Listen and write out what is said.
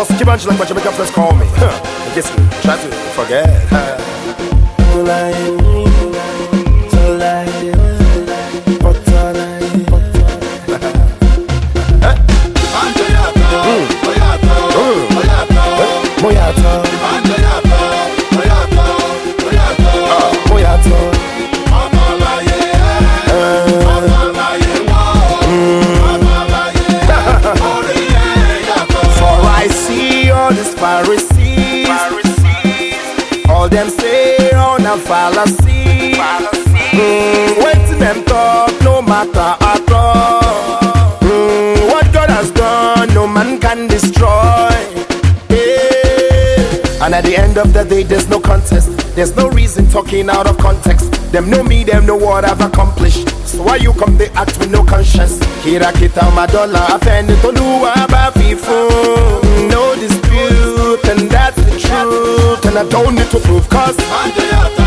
Keep on chilling, but you make up first call me. I guess you try to forget. Pharisees, all them say on a fallacy. Wait till them talk, no matter at all. What God has done, no man can destroy. Yeah. And at the end of the day, there's no contest. There's no reason talking out of context. Them know me, them know what I've accomplished. So why you come, they act with no conscience. Kira kita madola, afende toluwa bafifu. No dispute, and that's the truth. And I don't need to prove, cause